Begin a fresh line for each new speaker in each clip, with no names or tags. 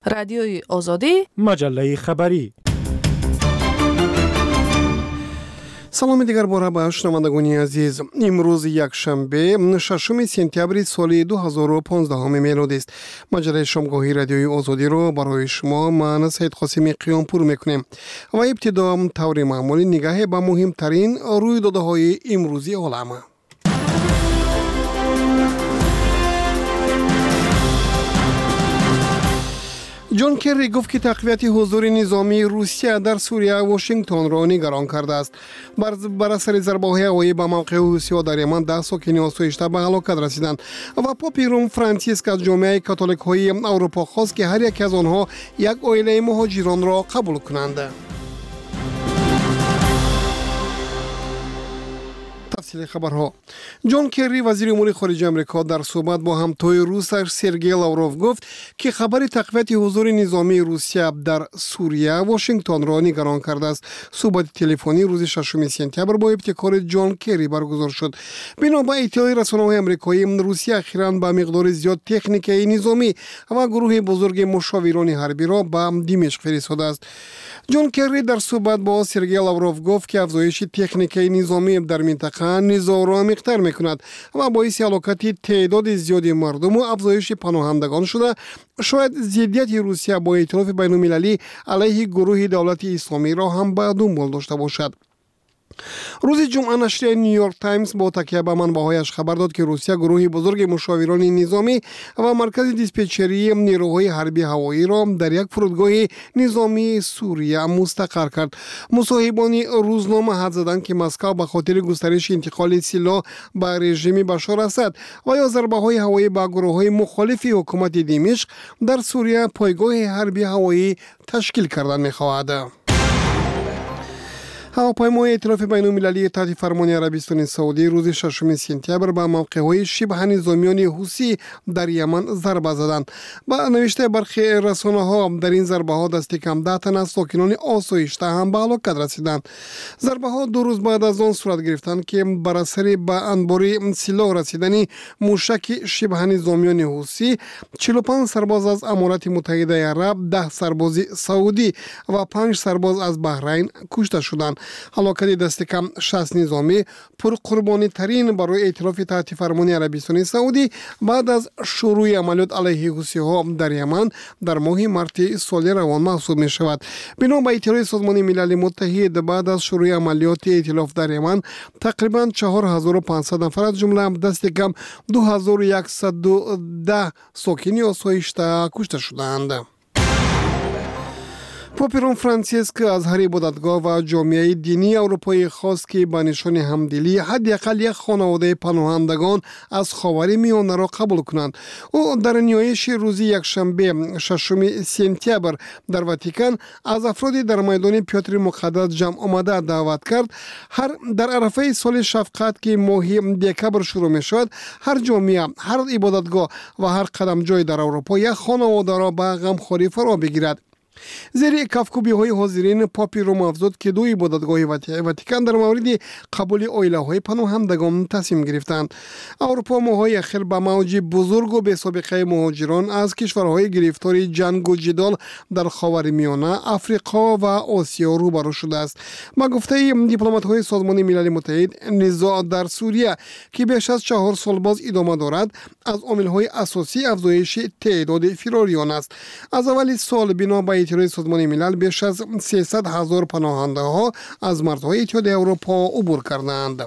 رادیوی آزادی،
مجله خبری.
سلام دیگر باره به شنوندگان عزیز. امروز یک شنبه 6 سپتامبر سال 2015 میلادی است. مجله شامگاهی رادیوی آزادی رو برای شما من سید قاسمی قیامپور میکنیم و ابتدا طور معمولی نگاه به مهمترین رویدادهای امروزی عالم. جان کری گفت که تقویت حضور نظامی روسیه در سوریه واشنگتن را نگران کرده است. بر اثر ضربه‌های هوایی به موقع حوثی‌ها در یمن 10 ساکن آسایشته به هلاکت رسیدند و پاپ روم فرانسیسک از جامعه کاتولیک‌های اروپا خواست که هر یک از آنها یک عائله مهاجران را قبول کنند. تفصیل خبرها. جان کری وزیر امور خارجه آمریکا در صحبت با همتای روسش سرگئی لاوروف گفت که خبر تقویت حضور نظامی روسیه در سوریه واشنگتن را نگران کرده است. صحبت تلفنی روز 6 سپتامبر با ابتکار جان کری برگزار شد. بنا به اطلاع رسانه‌های آمریکایی، روسیه اخیراً با مقدار زیاد تکنیک نظامی و گروه بزرگ مشاوران حربی را به دمشق فرستاده است. جان کری در صحبت با سرگئی لاوروف گفت که افزایش تکنیک نظامی در منطقه نزاع را عمیق‌تر می‌کند و باعث هلاکت تعداد زیادی مردم و افزایش پناهندگان شده. شاید ضدیت روسیه با ائتلاف بین‌المللی علیه گروه دولت اسلامی را هم به دنبال داشته باشد. روز جمعه نشریه نیویورک تایمز با تکیه به منبع‌هایش خبر داد که روسیه گروهی بزرگ مشاوران نظامی و مرکز دیسپچری نیروهای حربی هوایی را در یک فرودگاه نظامی سوریه مستقر کرد. مصاحبان روزنامه حدس زدند که مسکو به خاطر گسترش انتقال سلاح به رژیم بشار اسد و یا ضربه‌های هوایی به گروه‌های مخالف حکومت دمشق در سوریه پایگاه حربی هوایی تشکیل کردن می‌خواهد. هواپیمای ائتلاف بین‌المللی تحت فرمان عربستان سعودی روز 6 سپتامبر به موقع‌های شبه نظامیان حوثی در یمن ضربه زدند. با نوشته برخی رسانه‌ها در این ضربه‌ها دست کم 10 تن از ساکنان آسایشته هم به هلاکت رسیدند. ضربه‌ها 2 روز بعد از آن صورت گرفتند که بر اثر به انبار سلاح رسیدن موشک شبه نظامیان حوثی 45 سرباز از امارات متحده عرب، 10 سرباز سعودی و 5 سرباز از بحرین کشته شدند. هلاکت دست کم 60 نظامی پرقربانی ترین برای ائتلاف تحت فرمان عربستان سعودی بعد از شروع عملیات علیه حوثی‌ها در یمن در ماه مارس سال روان محسوب می شود. بنا به اطلاع سازمان ملل متحد بعد از شروع عملیات ائتلاف در یمن تقریبا 4500 نفر از جمله دست کم 2110 ساکن آسایشته کشته شدند. پاپ روم فرانسیسک از هر عبادتگاه و جامعه دینی اروپایی خواست که به نشان همدلی حداقل یک خانواده پناهندگان از خاور میانه را قبول کنند. او در نیایش روز یکشنبه 6 سپتامبر در واتیکان از افرادی در میدان پیاتر مقدس جمع آمده دعوت کرد هر در عرفه سال شفقت که ماه دکبر شروع می شود، هر جامعه، هر عبادتگاه و هر قدم جای در اروپا یک خانواده را به غمخواری فرا بگیرد. زیر کفکوبی‌های حاضرین پاپ روم افزود که 2 عبادتگاه واتیکان در مورد قبول عائله‌های پناهندگان تصمیم گرفتند. اروپا ماه‌های اخیر به موج بزرگ و بی‌سابقه مهاجران از کشورهای گرفتار جنگ و جدال در خاورمیانه، آفریقا و آسیا روبرو شده است. با گفته دیپلمات‌های سازمان ملل متحد، نزاع در سوریه که بیش از 4 سال باز ادامه دارد، از عامل‌های اساسی افزایش تعداد فراریان است. از اول سال بنا به اطلاع سازمان ملل بیش از 300,000 پناهنده ها از مرزهای اتحادیه اروپا عبور کردند.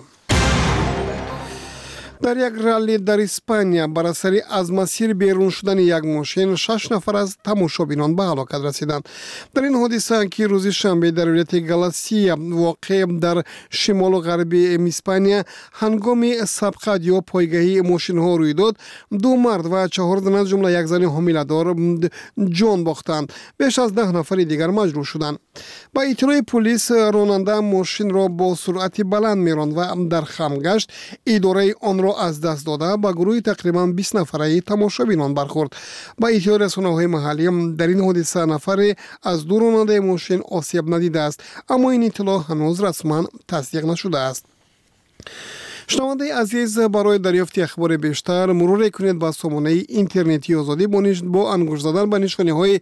در یک رالی در اسپانیا بر اثر از مسیر بیرون شدن یک ماشین 6 نفر از تماشابینان به هلاکت رسیدند. در این حادثه که روز شنبه در ولایت گالاسیا واقع در شمال و غرب اسپانیا هنگام سبقت یا پایگاهی ماشین ها روی داد، 2 مرد و 4 زن از جمله یک زن حامله‌دار جان باختند. بیش از 10 نفر دیگر مجروح شدند. با اطلاع پلیس، راننده ماشین را با سرعت بلند میراند و در خم گشت. اداره آن را از دست داده با گروه تقریبا 20 نفره تماشابینان برخورد. با اطلاع رسانه‌های محلی، در این حادثه نفر از 2 راننده ماشین آسیب ندیده است، اما این اطلاع هنوز رسما تصدیق نشده است. شنونده عزیز، برای دریافت اخبار بیشتر مرور کنید با سامانه اینترنتی آزادی با انگشت زدن به نشانه‌های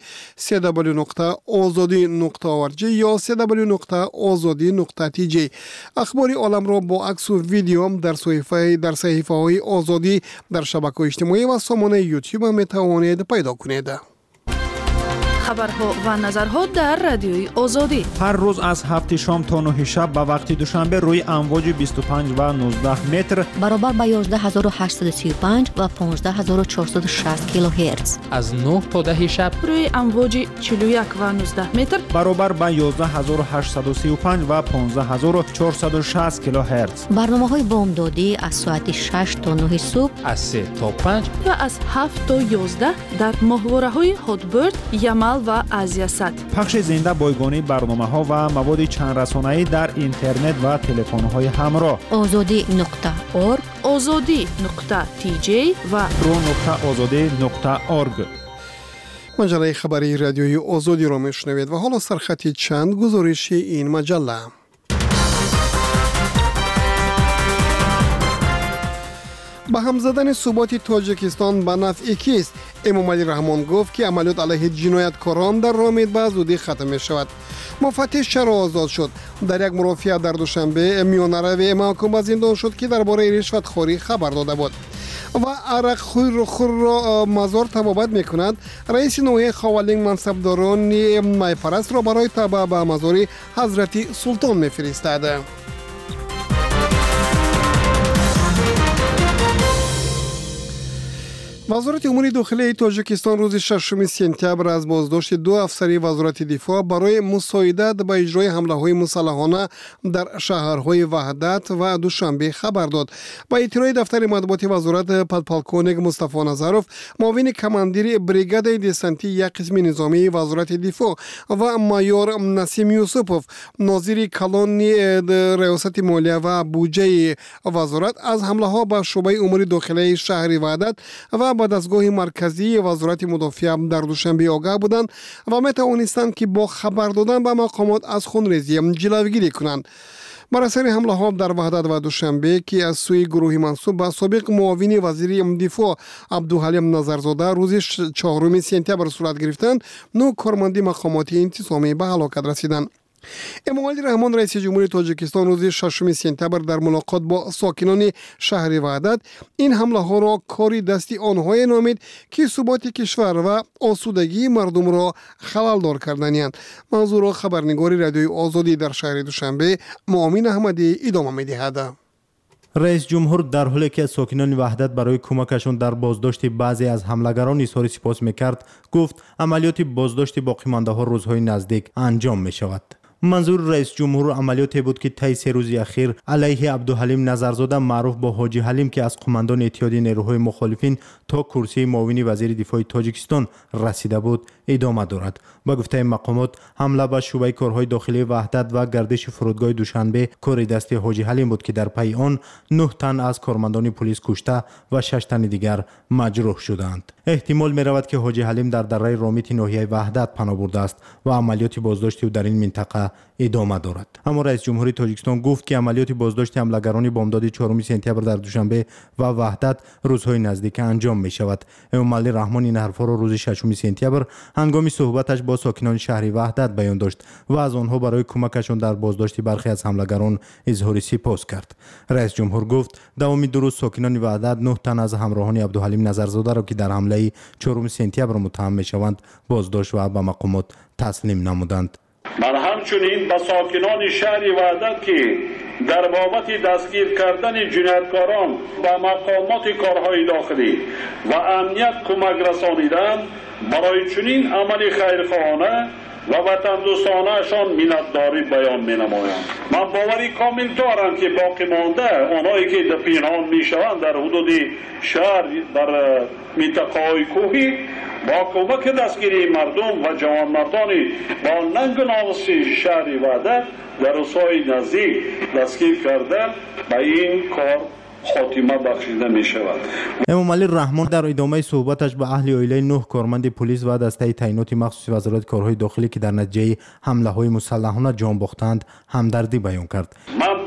www.azadi.org یا www.azadi.tj. اخبار عالم را با عکس و ویدیو در صحیفه‌های آزادی در شبکه‌های اجتماعی و سامانه یوتیوب می توانید پیدا کنید.
خبرها و نظرها در رادیوی آزادی
هر روز از 7 شام تا 9 شب به وقت دوشنبه روی امواج 25 و 19 متر
برابر با 11835 و 15460 کیلوهرتز.
از 9 تا 10 شب
روی امواج 41 و 19 متر
برابر با 11835 و 15460 کیلوهرتز.
برنامه‌های بامدادی از ساعت 6 تا 9 صبح،
از 3 تا 5
و از 7 تا 11 در ماهواره‌های هاتبرد، یمل و آزیاسات.
پخش زنده بایگانی برنامه‌ها و مواد چند رسانه‌ای در اینترنت و تلفن‌های همراه.
azadi.org،
azadi.tj و
pro.azadi.org.
مجله خبری رادیوی آزادی را میشنوید و حالا سرخطی چند گزارش این مجله. به هم زدن ثبات تاجیکستان به نفع کیست؟ امام علی رحمان گفت که عملیات علیه جنایتکاران در رامید به زودی ختم می شود. مفتش چرا آزاد شد؟ در یک مرافعه در دوشنبه میانروی محکوم به زندان شد که درباره رشوتخوری خبر داده بود. و عرق خور را مزار تبابت می کند. رئیس نوحه خوالینگ منصبداران میپرست را برای تبع به مزار حضرت سلطان می فرستد. وزارت امور داخلی تاجیکستان روز 6 سپتامبر از بازداشت 2 افسر وزارت دفاع برای مساعدت به اجرای حمله‌های مسلحانه در شهرهای وحدت و دوشنبه خبر داد. با اطلاع دفتر مطبوعات وزارت، پدپالکونگ مصطفی نظروف، معاون کماندیر بریگاد دسنتی یک قسم نظامی وزارت دفاع و مایور نسیم یوسفوف، ناظر کلان ریاست مالیه و بودجه وزارت، از حمله‌ها به شعبه امور داخلی شهر وحدت و با دستگاه مرکزی وزارت مدافعه در دوشنبه آگاه بودند و می توانستند که با خبر دادن به مقامات از خونریزی جلوگیری کنند. بر اثر حمله ها در وحدت و دوشنبه که از سوی گروهی منسوب به سابق معاون وزیر دفاع عبدالحلیم نظرزاده روز 4 سپتامبر صورت گرفتند، 9 کارمند مقامات انتظامی به هلاکت رسیدند. امام علی رحمان رئیس جمهوری تاجیکستان روز 6 سپتامبر در ملاقات با ساکنان شهر وحدت این حمله ها را کاری دستی آنهای نامید که ثبات کشور و آسودگی مردم را خلل دار کردند. منظور خبرنگار رادیوی آزادی در شهر دوشنبه مؤمن احمدی ادامه می‌دهد.
رئیس جمهور در حالی که ساکنان وحدت برای کمکشان در بازداشت بعضی از حملگران اظهار سپاس می‌کرد، گفت عملیات بازداشت باقی‌مانده‌ها روزهای نزدیک انجام می‌شود. منظور رئیس جمهور عملیاتی بود که طی 3 روز اخیر علیه عبدالحلیم نظرزاده معروف به حاجی حلیم که از قماندان اتحاد نیروهای مخالفین تا کرسی معاون وزیر دفاع تاجیکستان رسیده بود ادامه دارد. با گفته مقامات، حمله به شعبه کارهای داخلی وحدت و گردش فرودگاه دوشنبه کار دست حاجی حلیم بود که در پی آن 9 تن از کارمندان پلیس کشته و 6 تن دیگر مجروح شدند. احتمال می رود که حاجی حلیم در دره رامیت ناحیه وحدت پناه برده است و عملیات بازداشت او در این منطقه ادامه دارد. اما رئیس جمهوری تاجیکستان گفت که عملیات بازداشت حملگران بامداد 4 سپتامبر در دوشنبه و وحدت روزهای نزدیک انجام می شود. امام علی رحمان این حرفا را روز 6 سپتامبر هنگام صحبتش با ساکنان شهر وحدت بیان داشت و از آنها برای کمکشان در بازداشت برخی از حملگران اظهار سپاس کرد. رئیس جمهور گفت دوام 2 روز ساکنان وحدت 9 تن از همراهان عبدالحلیم نظرزاده را که در حمله 4 سپتامبر متهم می شوند بازداشت و به مقامات تسلیم نمودند.
من همچنین به ساکنان شهر وحدت که در بابت دستگیر کردن جنایتکاران به مقامات کارهای داخلی و امنیت کمک رسانیدند برای چنین عمل خیرخواهانه و وطن دوستانه‌شان منتداری بیان می‌نمایم. من باوری کامل دارم که باقی مانده آنهایی که در پنهان می‌شوند در حدود شهر در منطقه‌های کوهی با کمک دستگیری مردم و جوانمردانی با ننگ و ناموس شهر وحدت در روزهای نزدیک دستگیر کرده به این کار خاتمه بخشیده می شود.
امام علی رحمان در ادامه صحبتش به اهل عائله 9 کارمند پلیس و دسته تعینات مخصوص وزارت کارهای داخلی که در نتیجه حمله های مسلحانه جان باختند همدردی بیان کرد.
من به اهل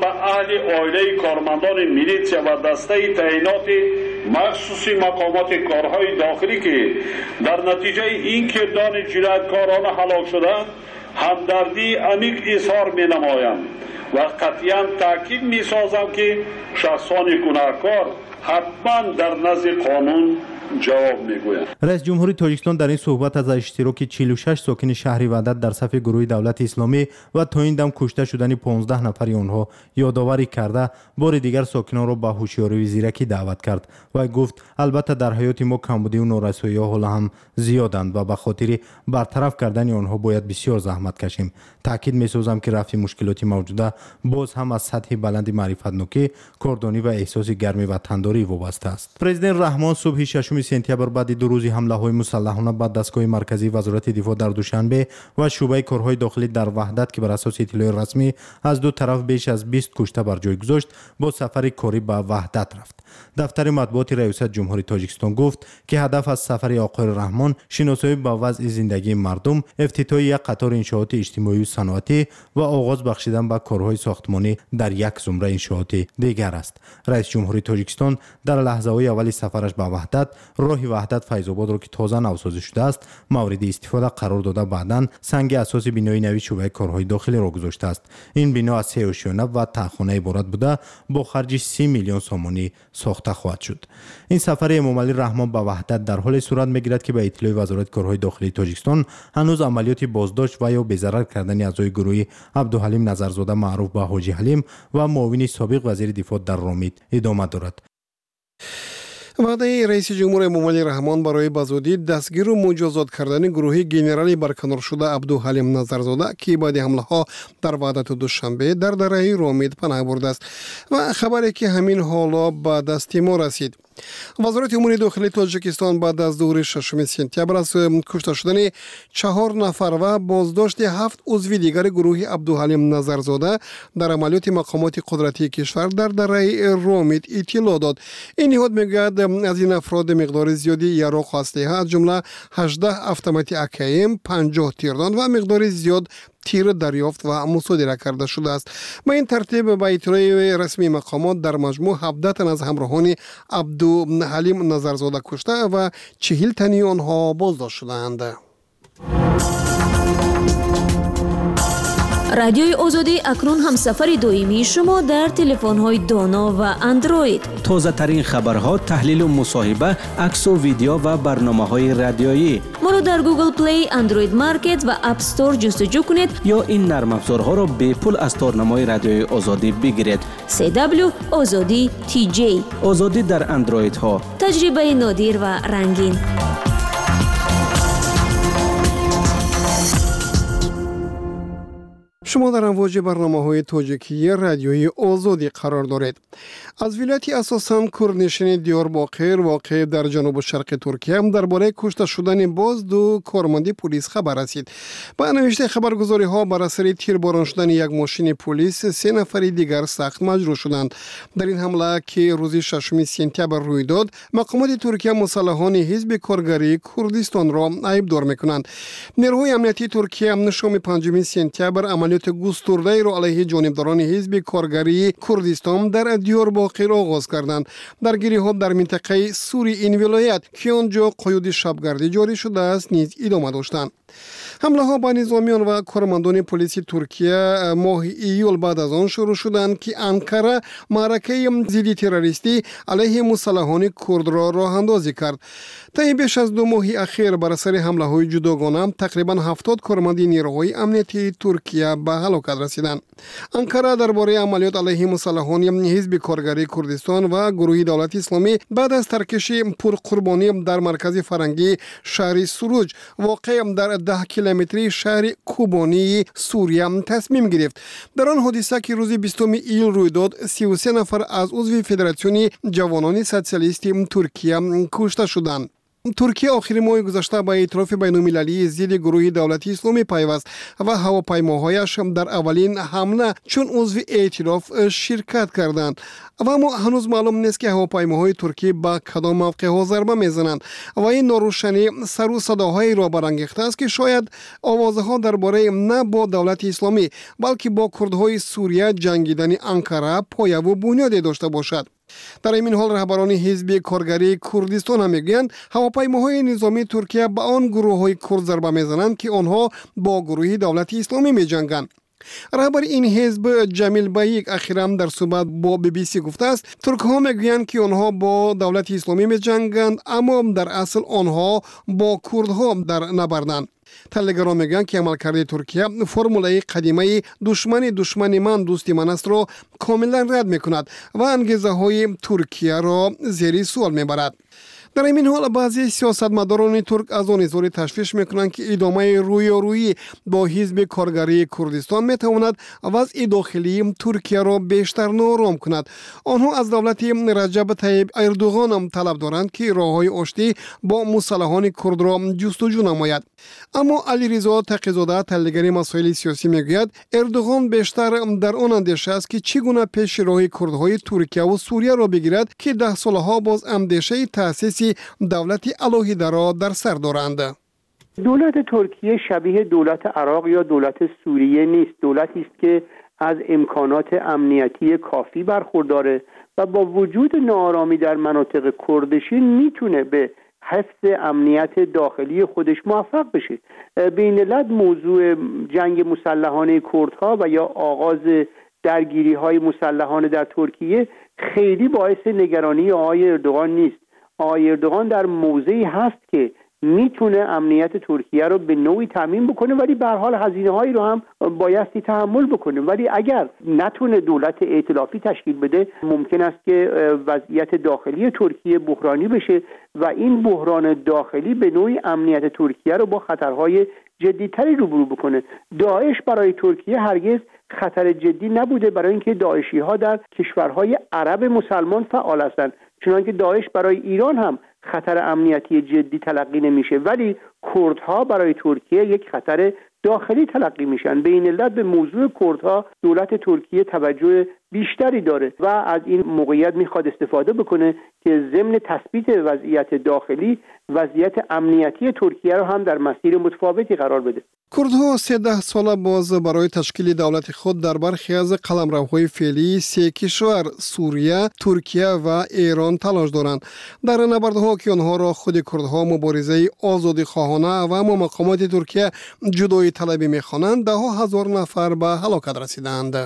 اهل عائله کارمندان میلیسیا و دسته تعیینات مخصوصی مقامات کارهای داخلی که در نتیجه این کردان جنایتکارانه هلاک شدند همدردی عمیق اظهار می نمایم و قطعاً تاکید می سازم که شخصان گناهکار حتما در نزد قانون جواب میگوید.
رئیس جمهوری تاجیکستان در این صحبت از اشتراک 46 ساکن شهر وحدت در صف گروه دولت اسلامی و تا این دم کشته شدن 15 نفر آنها یادآوری کرده بار دیگر ساکنان را به هوشیاری و زیرکی دعوت کرد و گفت البته در حیات ما کمبودی و نارسایی ها حالا هم زیادند و به خاطر برطرف کردن آنها باید بسیار زحمت کشیم. تاکید می‌سازم که رفع مشکلات موجوده باز هم از سطح بلند معرفت نوکی، کاردانی و احساس گرمی و تنداری وابسته است. پرزیدنت رحمان صبح 6 سپتامبر بعد دو روزی حمله‌های مسلحانه به دستگاه مرکزی وزارت دفاع در دوشنبه و شعبه کارهای داخلی در وحدت که بر اساس اطلاع رسمی از دو طرف بیش از 20 کشته بر جای گذاشت با سفر کاری به وحدت رفت. دفتر مطبوعات ریاست جمهوری تاجیکستان گفت که هدف از سفر آقای رحمان شناسایی با وضع زندگی مردم، افتتاح یک قطار انشاءات اجتماعی و صنعتی و آغاز بخشیدن به کارهای ساختمانی در یک زمره انشاءات دیگر است. رئیس جمهوری تاجیکستان در لحظه‌های اولی سفرش به وحدت راه وحدت فیض‌آباد را که تازه نوسازی شده است مورد استفاده قرار داده بعداً سنگ اساس بنای نوی شعبه کارهای داخلی را گذاشته است. این بنا از 3 آشیانه و تخانه عبارت بوده با خرج 30 میلیون سومانی ساخته خواهد شد. این سفر امام علی رحمان به وحدت در حال صورت میگیرد که به اطلاع وزارت کارهای داخلی تاجیکستان هنوز عملیات بازداشت و یا بی‌ضرر کردن اعضای گروه عبدالحلیم نظرزاده معروف به حاجی حلیم و معاون سابق وزیر دفاع در رامید ادامه دارد.
وعده رئیس جمهور امام علی رحمان برای بزودی دستگیر و مجازات کردن گروه گنرالی برکنار شده عبدالحلیم نظرزاده که بعد حمله ها در وحدت دوشنبه در دره رامید پناه برده است و خبری که همین حالا به دست ما رسید. وزارت امور داخلی تاجیکستان بعد از ظهور 6 سپتامبر از کشته شدن 4 نفر و بازداشت 7 عضو دیگر گروه عبدالحلیم نظرزاده در عملیات مقامات قدرتی کشور در دره رامید اطلاع داد. این نهاد میگوید از این افراد مقدار زیادی یراق و اسلحه از جمله 18 اتومات AKM، 50 تیردان و مقدار زیاد تیر دریافت و مصادره کرده شده است. با این ترتیب به اطلاع رسمی مقامات در مجموع 17 تن از همراهان عبدالحلیم نظرزاده کشته و 40 تن آنها بازداشت شدند.
رادیوی آزادی اکنون هم سفر دائمی شما در تلفن‌های دانا و اندروید.
تازه ترین خبرها، تحلیل و مصاحبه، عکس و ویدیو و برنامه‌های رادیویی.
ما رو در گوگل پلی، اندروید مارکت و اپ استور جستجو کنید
یا این نرم افزارها را به پول از تارنمای رادیوی آزادی بگیرید.
CW آزادی TJ.
آزادی در اندروید ها.
تجربه نادر و رنگین.
شما در امواج برنامه‌های تاجیکی رادیوی آزادی قرار دارید. از ولایت اساساً کردنشین دیارباقر واقع در جنوب شرق ترکیه هم درباره کشته شدن باز دو کارمند پلیس خبر رسید. با نوشته خبرگزاری‌ها بر اثر تیرباران شدن یک ماشین پلیس 3 نفر دیگر سخت مجروح شدند. در این حمله که روز 6 سپتامبر روی داد، مقامات ترکیه مسلحان حزب کارگری کردستان را عیبدار می‌کنند. نیروهای امنیتی ترکیه نشام 5 سپتامبر عملیات گسترده را علیه جانبداران حزب کارگری کردستان در دیارباقر آغاز کردند. درگیری‌ها در منطقه سوری این ولایت که آنجا قیود شبگردی جاری شده است نیز ادامه داشتند. حمله ها با نظامیان و کارمندان پلیس ترکیه ماه ایول بعد از آن شروع شدند که انقره معرکه ضد تروریستی علیه مسلحان کرد را راه اندازی کرد. طی بیش از 2 ماه اخیر بر اثر حمله های جداگانه تقریبا 70 کارمند نیروهای امنیتی ترکیه به هلاکت رسیدند. انقره درباره عملیات علیه مسلحان حزب کارگری کردستان و گروه دولت اسلامی بعد از ترکش پرقربانی در مرکز فرنگی شهر سروج واقع در 10 کیلومتری شهر کوبانی سوریه تصمیم گرفت. در آن حادثه که روز 20 ایل روی داد 33 نفر از عضو فدراسیون جوانان سوسیالیست ترکیه کشته شدند. ترکیه آخر ماه گذشته به ائتلاف بین‌المللی ضد گروه دولتی اسلامی پیوست و هواپیماهایش در اولین حمله چون عضو ائتلاف شرکت کردند. و اما هنوز معلوم نیست که هواپیماهای ترکیه به کدام موقع‌ها ضربه میزنند و این ناروشنی سر و صداهایی را برانگیخته است که شاید آوازها درباره نه با دولت اسلامی بلکه با کردهای سوریه جنگیدن انقره پایه و بنیادی داشته باشد. در این حال رهبران حزب کارگری کردستان هم میگویند هواپیماهای نظامی ترکیه به آن گروه‌های کرد ضربه میزنند که آنها با گروه دولت اسلامی میجنگند. رهبر این حزب جمیل بیک اخیراً در صحبت با BBC گفته است ترک ها میگویند که آنها با دولت اسلامی میجنگند اما در اصل آنها با کردها در نبردند. تحلیلگران میگویند که عملکرد ترکیه فرمولای قدیمی دشمن من دوست من است را کاملا رد میکند و انگیزه های ترکیه را زیر سوال میبرد. در این حال بعضی سیاستمداران ترک از آن اظهار تشویش میکنند که ادامه رویارویی با حزب کارگری کردستان میتواند وضع داخلی ترکیه را بیشتر نارام کند. آنها از دولت رجب طیب اردوغان هم طلب دارند که راههای آشتی با مسلحان کرد را جستجو نماید. اما علیرضا تقی‌زاده تحلیلگر مسائل سیاسی میگوید اردوغان بیشتر در آن اندیشه است که چگونه پیش راه کردهای ترکیه و سوریه را بگیرد که 10 سالها باز اندیشه تأسیس دولت علاهیده را در سر دارند.
دولت ترکیه شبیه دولت عراق یا دولت سوریه نیست. دولتی است که از امکانات امنیتی کافی برخورداره و با وجود ناآرامی در مناطق کردشین میتونه به حفظ امنیت داخلی خودش موفق بشه. بین الملل موضوع جنگ مسلحانه کردها و یا آغاز درگیری‌های مسلحانه در ترکیه خیلی باعث نگرانی آقای اردوغان نیست. آقای اردوغان در موضعی هست که میتونه امنیت ترکیه رو به نوعی تامین بکنه ولی به هر حال هزینه‌هایی رو هم بایستی تحمل بکنه. ولی اگر نتونه دولت ائتلافی تشکیل بده ممکن است که وضعیت داخلی ترکیه بحرانی بشه و این بحران داخلی به نوعی امنیت ترکیه رو با خطرهای جدی‌تری روبرو بکنه. داعش برای ترکیه هرگز خطر جدی نبوده برای اینکه داعشی‌ها در کشورهای عرب مسلمان فعال هستند. چنانکه داعش برای ایران هم خطر امنیتی جدی تلقی نمیشه ولی کردها برای ترکیه یک خطر داخلی تلقی میشن. به این علت به موضوع کردها دولت ترکیه توجه بیشتری داره و از این موقعیت میخواد استفاده بکنه که ضمن تثبیت وضعیت داخلی وضعیت امنیتی ترکیه رو هم در مسیر متفاوتی قرار بده.
کردها 13 سال باز برای تشکیل دولت خود در برخی از قلمروهای فعلی 3 کشور سوریه، ترکیه و ایران تلاش دارند. در نبردها که آنها را خود کردها مبارزه آزادی خواهانه و اما مقامات ترکیه جدایی طلبی می‌خوانند 10,000 نفر به هلاکت رسیدند.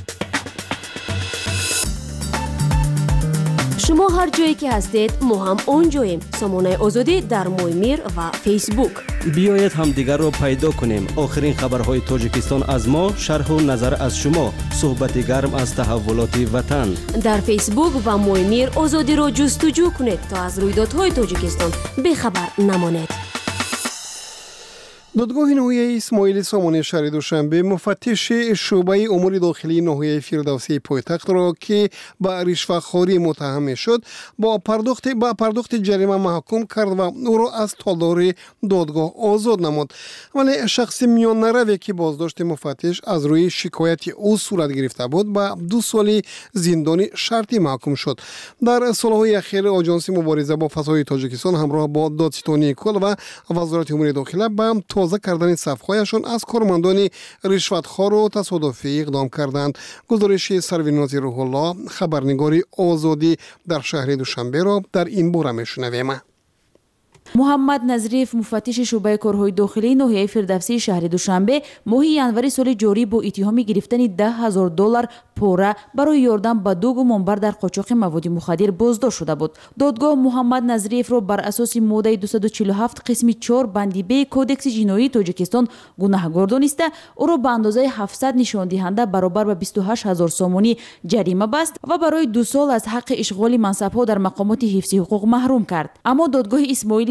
شما هر جایی که هستید ما هم اونجاییم. سامانه آزادی در مویمیر و فیسبوک.
بیایید هم دیگر رو پیدا کنیم. آخرین خبرهای تاجیکستان از ما، شرح و نظر از شما، صحبت گرم از تحولات وطن.
در فیسبوک و مویمیر آزادی رو جستجو کنید تا از رویدادهای تاجیکستان بی‌خبر نمانید.
دادگاه ناحیه اسماعیل سامانی شهر دوشنبه مفتش شعبه امور داخلی ناحیه فردوسی پایتخت را که به رشوه‌خواری متهم شد با پرداخت جریمه محکوم کرد و او را از تالار دادگاه آزاد نمود. ولی شخص میان نروی که بازداشت مفتش از روی شکایت او صورت گرفته بود به 2 سال زندان شرطی محکوم شد. در سالهای اخیر آژانس مبارزه با فساد تاجیکستان همراه با دادستانی کل و وزارت امور داخله به تازه کردن صف‌هایشان از کارمندان رشوتخوار و تصادفی اقدام کردند. گزارش سرورناز روح الله خبرنگار آزادی در شهر دوشنبه را در این باره میشنویم.
محمد نظریف مفتش شعبه کارهای داخلی ناحیه فردوسی شهر دوشنبه ماه ینور سال جاری با اتهام گرفتن $10,000 پوره برای یاردن به 2 گمانبر در قاچاق مواد مخدر بازداشت شده بود. دادگاه محمد نظریف را بر اساس ماده 247 قسم 4 بند ب کودکس جنایی تاجیکستان گناهکار دانسته او را به اندازه 700 نشان دهنده برابر به 28,000 سومانی جریمه بست و برای 2 سال از حق اشغال منصب‌ها در مقامات حفظی حقوق محروم کرد. اما دادگاه اسماعیلی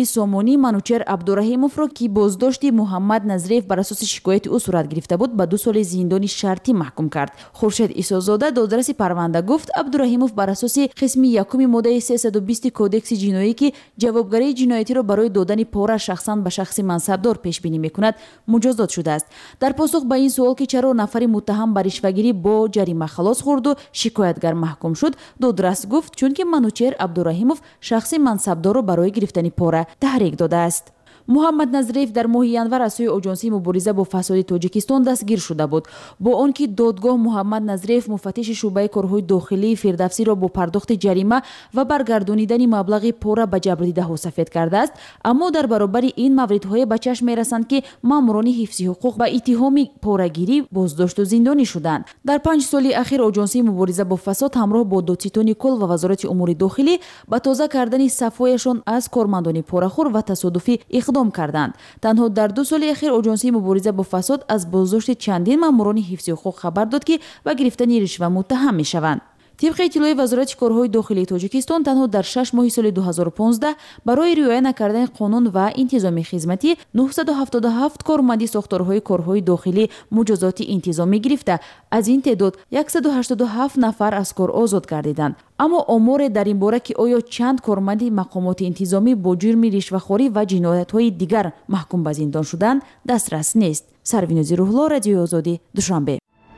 сомонӣ манучер абдураҳимовро ки боздошти муҳаммад назриев бар асоси шикояти ӯ сурат гирифта буд ба 2 соли зиндони шартӣ маҳкум кард. хуршед исозода додраси парванда гуфт абдураҳимов бар асоси қисми 1 моддаи 320 кодекси ҷиноӣ ки ҷавобгарии ҷиноятиро барои додани пора шахсан ба шахси мансабдор пешбинӣ мекунад муҷозот шудааст. дар посух ба ин суол ки чаро нафари муттаҳам ба ришвагирӣ бо ҷарима халос хурду шикоятгар маҳкум шуд, додрас гуфт чунки манучер абдураҳимов шахси мансабдорро барои гирифтани пора таҳрик додааст. муҳаммад назриев дар моҳи январ аз сӯи оҷонсии мубориза бо фасоди тоҷикистон дастгир шуда буд. бо он ки додгоҳ муҳаммад назриев муфаттиши шӯъбаи корҳои дохилии фирдавсиро бо пардохти ҷарима ва баргардонидани маблағи пора ба ҷабрдидаҳо сафед кардааст, аммо дар баробари ин мавридҳое ба чашм мерасанд ки маъмурони ҳифзи ҳуқуқ ба иттиҳоми порагирӣ боздошту зиндонӣ шуданд. дар 5 соли ахир оҷонсии мубориза бо фасод ҳамроҳ бо додситони кол ва вазорати умури дохилӣ ба тоза кардани сафҳояшон аз кормандони порахӯр ва тасодуфӣ иқдом карданд. танҳо дар 2 соли ахир оҷонсии мубориза бо фасод аз боздошти чандин маъмурони ҳифзи ҳуқуқ хабар дод ки ба гирифтани ришва муттаҳам мешаванд. тибқи иттилои вазорати корҳои дохилии тоҷикистон танҳо дар 6 моҳи соли 2015 барои риоя накардани қонун ва интизоми хизматӣ 977 корманди сохторҳои корҳои дохилӣ муҷозоти интизомӣ гирифта, аз ин теъдод 187 нафар аз кор озод гардиданд. аммо оморе дар ин бора ки оё чанд корманди мақомоти интизомӣ бо ҷурми ришвахорӣ ва ҷиноятҳои дигар маҳкум ба зиндон шуданд дастрас нест. Сарвинӯзи Рӯҳло, Радиои Озодӣ, Душанбе.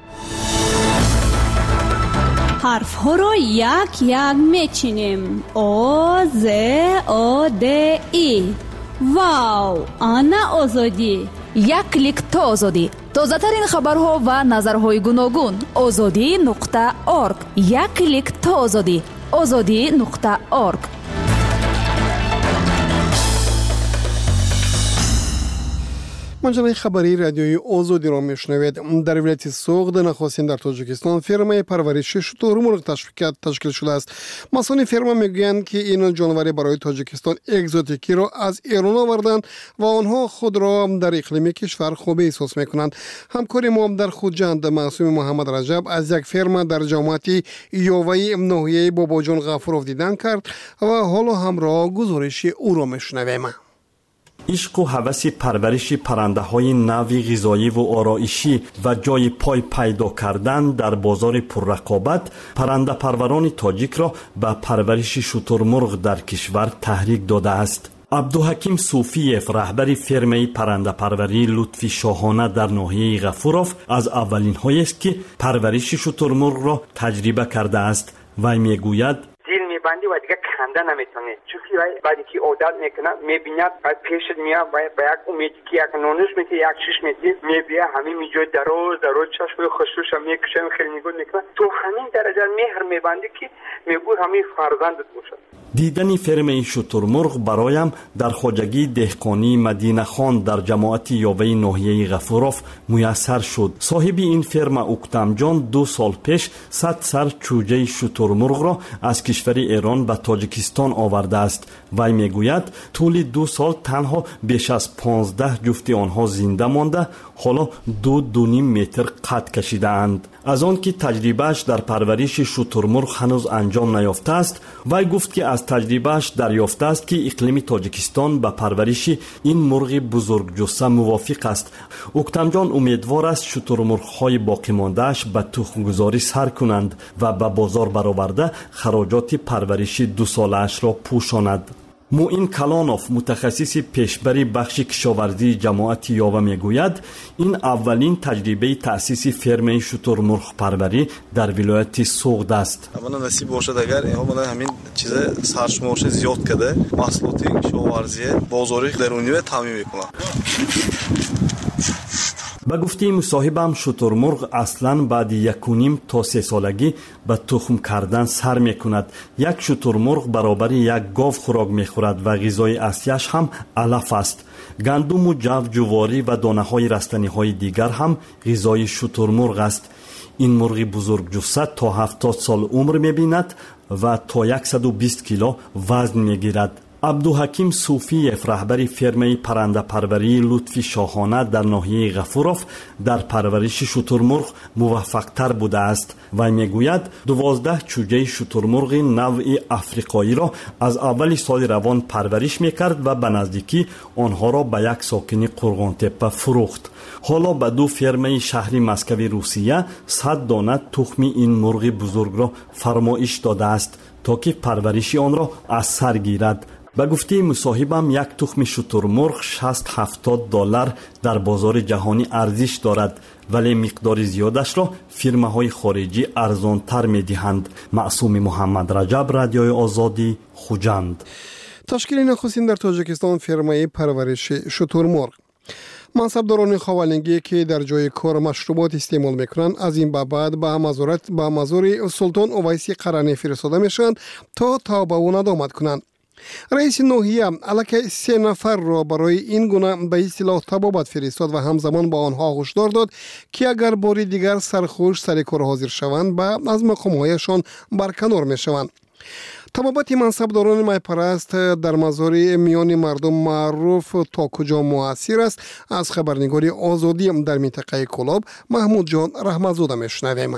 ҳарфҳоро як як мечинем. О, З, О, Д, И. Вау, ана озодӣ.
як клик то озодӣ. тозатарин хабарҳо ва назарҳои гуногун. озодӣ.орг. як клик то озодӣ. озодӣ.орг.
манҷараи хабарии радиои Озодиро мешунавед. дар вилояти Соғд нахостин дар Тоҷикистон фермаи парвариши шутурмурғ ташкил шудааст. масъулини ферма мегӯянд ки ин ҷонвари барои Тоҷикистон экзотикиро аз Эрон оварданд ва онҳо худро дар иқлими кишвар хуб эҳсос мекунанд. ҳамкори мо дар Хуҷанд Маъсуми Муҳаммад Раҷаб аз як ферма дар ҷамоати Ёваи ноҳияи Бобоҷон Ғафуров дидан кард ва ҳоло ҳамроҳ гузориши ӯро мешунавем.
ишқу ҳаваси парвариши паррандаҳои нави ғизоиву ороишӣ ва ҷойи пой пайдо кардан дар бозори пуррақобат паррандапарварони тоҷикро ба парвариши шутурмурғ дар кишвар таҳрик додааст. абдуҳаким суфиев раҳбари фермаи паррандапарварии лутфи шоҳона дар ноҳияи ғафуров аз аввалинҳоест ки парвариши шутурмурғро таҷриба кардааст. вай мегӯяд
بندی و دیگه کنده نمیتونه چونکه بعدی که عادت میکنه میبیند بعد پیشت میاد با یک امیدی که یک نونش میتی یک شش میتی میبیه همین میجای دراز چشم خوشوش هم میکشه خیلی نگاه میکنه تو همین درجه مهر میبندی که میگو همین فرزندت باشه.
дидани фермаи шутурмурғ бароям дар хоҷагии деҳқонии Мадинахон дар ҷамоати Ёваи ноҳияи Ғафуров муяссар шуд. соҳиби ин ферма Уктамҷон 2 сол пеш 100 сар чӯҷаи шутурмурғро аз кишвари Эрон ба Тоҷикистон овардааст. вай мегӯяд тӯли 2 сол танҳо беш аз 15 ҷуфти онҳо зинда монда ҳоло 2-2.5 метр қад кашидаанд. аз он ки таҷрибааш дар парвариши шутурмурғ ҳанӯз анҷом наёфтааст, вай гуфт ки аз таҷрибааш дарёфтааст ки иқлими Тоҷикистон ба парвариши ин мурғи бузургҷусса мувофиқ аст. уктамҷон умедвор аст шутурмурғҳои боқимондааш ба тухмгузорӣ сар кунанд ва ба бозор бароварда хароҷоти парвариши 2 солаашро пӯшонад. муин калонов мутахассиси пешбари бахши кишоварзии ҷамоати Ёва мегӯяд ин аввалин таҷрибаи таъсиси фермаи шутурмурғпарварӣ дар вилояти Соғд аст.
амана насиб бошад агар инҳо бана ҳамин чиза саршуморша зиёд карда маҳсулоти кишоварзия бозори даруниве таъмин мекунад.
ба гуфтаи мусоҳибам шутурмурғ аслан баъди 1.5 то 3 солагӣ ба тухм кардан сар мекунад. як шутурмурғ баробари як гов хӯрок мехӯрад ва ғизои аслияш ҳам алаф аст. гандуму ҷав, ҷуворӣ ва донаҳои растаниҳои дигар ҳам ғизои шутурмурғ аст. ин мурғи бузургҷусса то 70 сол умр мебинад ва то 120 кило вазн мегирад. عبدالحکیم صوفیف رهبر فرمه پرنده پروری لطفی شاهانه در ناحیه غفورف در پرورش شترمرغ موفق تر بوده است و میگوید 12 چوجه شترمرغ نوع افریقایی را از اول سال روان پرورش میکرد و به نزدیکی آنها را به یک ساکن قرغان تپه فروخت. حالا به 2 فرمه شهری مسکو روسیه 100 دانه تخم این مرغ بزرگ را فرمایش داده است تا که پرورش آن را از سر گیرد. به گفته مصاحبم یک تخم شترمرغ 60-70 دلار در بازار جهانی ارزش دارد، ولی مقدار زیادش را فرمه‌های خارجی ارزان‌تر می‌دهند. معصوم محمد رجب، رادیوی آزادی، خوجند.
تشکیل نخستین در تاجیکستان فرمه پرورش شترمرغ. منصبداران خاولنگی که در جای کار مشروبات استعمال میکنند از این به بعد به مزار سلطان اویسی قرنی فرستاده میشند تا توبه و ندامت کنند. رئیس ناحیه علاکه 3 نفر را برای این گونه به اصطلاح تبابت فرستاد و همزمان با آنها هشدار داد که اگر باری دیگر سرخوش سر کار حاضر شوند از مقامهایشان برکنار میشوند. تبابت منصبداران مایپرست در مزار میان مردم معروف تا کجا مؤثر است؟ از خبرنگاری آزادی در منطقه کلاب محمود جان رحمتزاده میشنویم.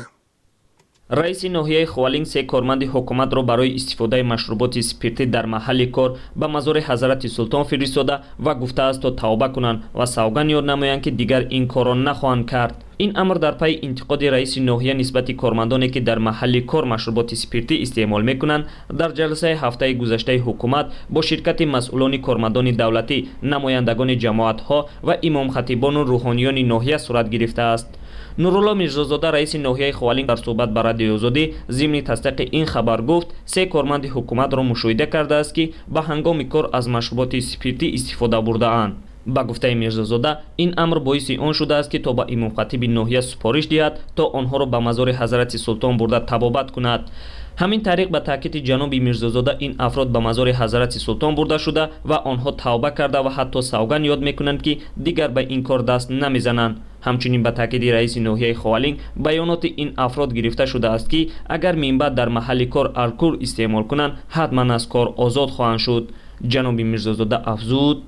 رئیس ناحیه خوالینگ 3 کارمند حکومت را برای استفاده مشروبات اسپریتی در محل کار به مزار حضرت سلطان فرستاده و گفته است تا توبه کنند و سوگند یاد نمایند که دیگر این کار را نخواهند کرد. این امر در پی انتقاد رئیس ناحیه نسبت کارمندانی که در محل کار مشروبات اسپریتی استعمال میکنند در جلسه هفته گذشته حکومت با شرکت مسئولان کارمندان دولتی، نمایندگان جماعت‌ها و امام خطیبان و روحانیان ناحیه صورت گرفته است. نورالله میرزازاده رئیس ناحیه خوالینگ در صحبت با رادیوی آزادی ضمن تصدیق این خبر گفت 3 کارمند حکومت را مشاهده کرده است که به هنگام کار از مشروبات اسپریتی استفاده برده اند. با گفته میرزازاده این امر باعث آن شده است که تا به امام خطیب ناحیه سفارش دهد تا آنها را به مزار حضرت سلطان برده تبابت کند. همین طریق به تاکید جناب میرزازاده این افراد به مزار حضرت سلطان برده شده و آنها توبه کرده و حتی سوگند یاد میکنند که دیگر به این کار دست نمیزنند. همچنین به تاکید رئیس ناحیه خوالینگ بیانات این افراد گرفته شده است که اگر من بعد در محل کار الکل استعمال کنند حتما از کار آزاد خواهند شد. جناب میرزازاده افزود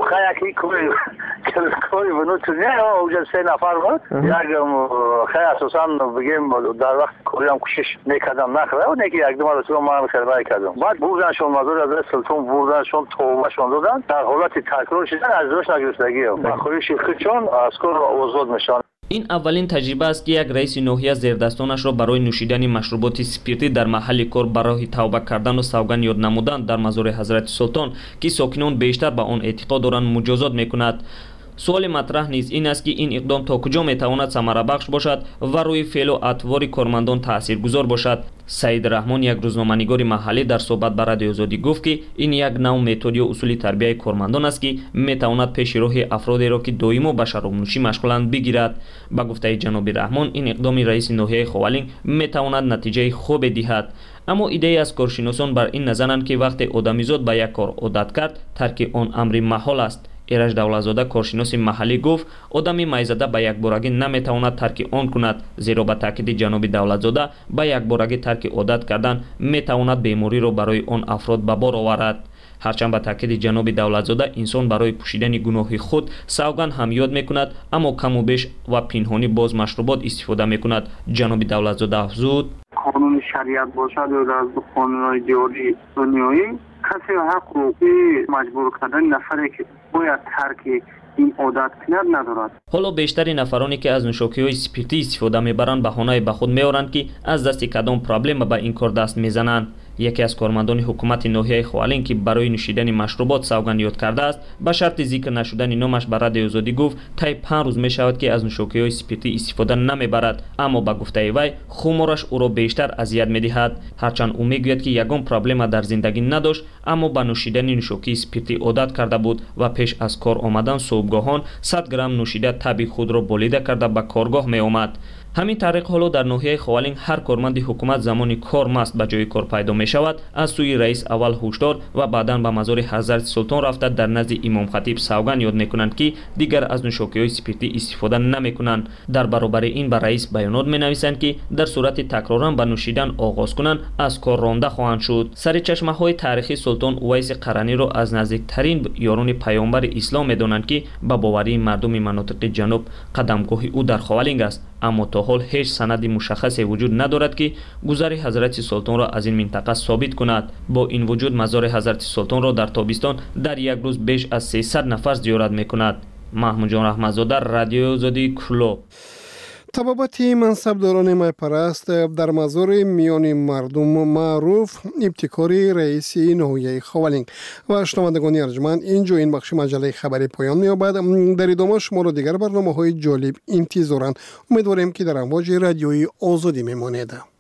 کاری بنو تو نه اوجا 3 نفر بود یک خیلی اساسا بگیم در وقت کاری هم کوشش میکردم نخره و نکی یک دو مرتبه ما هم خربای کردم بعد بردنشون مزار از سلطان بردنشون توبهشون دادن در حالت تکرار شدن از روش نگرفتگی و خوری شیخی چون از کار آزاد میشن.
این اولین تجربه است که یک رئیس ناحیه زیردستانش را برای نوشیدن مشروبات اسپریتی در محل کار برای توبه کردن و سوگند یاد نمودن در مزار حضرت سلطان که ساکنان بیشتر به آن اعتقاد دارند مجازات میکند. سوال مطرح نیز این است که این اقدام تا کجا میتواند ثمره بخش باشد و روی فعل و اطوار کارمندان تاثیرگذار باشد. سعید رحمان یک روزنامه‌نگار محلی در صحبت با رادیو آزادی گفت که این یک نوع متد و اصول تربیت کارمندان است که میتواند پیش راه افرادی را که دائما به شرابنوشی مشغولند بگیرد. با گفته جناب رحمان این اقدام رئیس ناحیه خوالینگ میتواند نتیجه خوب دهد. اما ایده از کارشناسان بر این نظرند که وقتی آدمیزاد به یک کار عادت کرد ترک آن امر محال است. ایرج دولتزاده کارشناس محلی گفت آدمی مایزده به یک بارگی نمیتواند ترک آن کند، زیرا به تاکید جناب دولتزاده به یک بارگی ترک عادت کردن میتواند بیماری را برای آن افراد به بار آورد. هرچند به تاکید جناب دولتزاده انسان برای پوشیدن گناه خود سوگند هم یاد میکند اما کم و بیش و پنهانی باز مشروبات استفاده میکند. جناب دولتزاده افزود
قانون شریعت باشد یا از قانون‌های دیاری دنیایی کسی حق رو مجبور کردن نفری که باید ترک این عادت کند ندارد.
حالا بیشتر نفرانی که از نوشاکی‌های اسپریتی استفاده میبرند بهانه به خود میآورند که از دست کدام پرابلم به این کار دست میزنند. یکی از کارمندان حکومت ناحیه خوالینگ که برای نوشیدن مشروبات سوگند یاد کرده است به شرط ذکر نشدن نامش به رادیو آزادی گفت طی 5 روز می شود که از نوشاکی‌های اسپریتی استفاده نمیبرد، اما به گفته وی خمارش او را بیشتر اذیت میدهد. هرچند او میگوید که یگان پرابلم در زندگی نداشت اما به نوشیدن نوشاکی اسپریتی عادت کرده بود و پیش از کار آمدن صبحگاهان 100 گرم نوشیده تب خود را بریده کرده به کارگاه می آمد. ҳамин тариқ ҳоло дар ноҳияи ховалинг ҳар корманди ҳукумат замони кор маст ба ҷои кор пайдо мешавад аз сӯи раис аввал ҳушдор ва баъдан ба мазори ҳазрати султон рафта дар назди имомхатиб савган ёд мекунанд ки дигар аз нӯшокиҳои спиртӣ истифода намекунанд. дар баробари ин ба раис баёнот менависанд ки дар сурати такроран ба нӯшидан оғоз кунанд аз кор ронда хоҳанд шуд. саричашмаҳои таърихи султон увайси қараниро аз наздиктарин ёрони паёмбари ислом медонанд ки ба боварии мардуми манотиқи ҷануб қадамгоҳи ӯ дар ховалинг аст, аммо то ҳол ҳеҷ санади мушаххасе вуҷуд надорад ки гузари ҳазрати султонро аз ин минтақа собит кунад. бо ин вуҷуд мазори ҳазрати султонро дар тобистон дар як рӯз беш аз 300 нафар зиёрат мекунад. маҳмудҷон раҳматзода, радиои озодии Кӯҳло.
табобати мансабдорони майпараст дар мазори миёни мардум маъруф ибтикори раиси ноҳияи ховалинг. ва шунавандагони арҷманд, инҷо ин бахши маҷаллаи хабарӣ поён меёбад. дар идома шуморо дигар барномаҳои ҷолиб интизоранд. умедворем ки дар амвоҷи радиои озодӣ мемонед.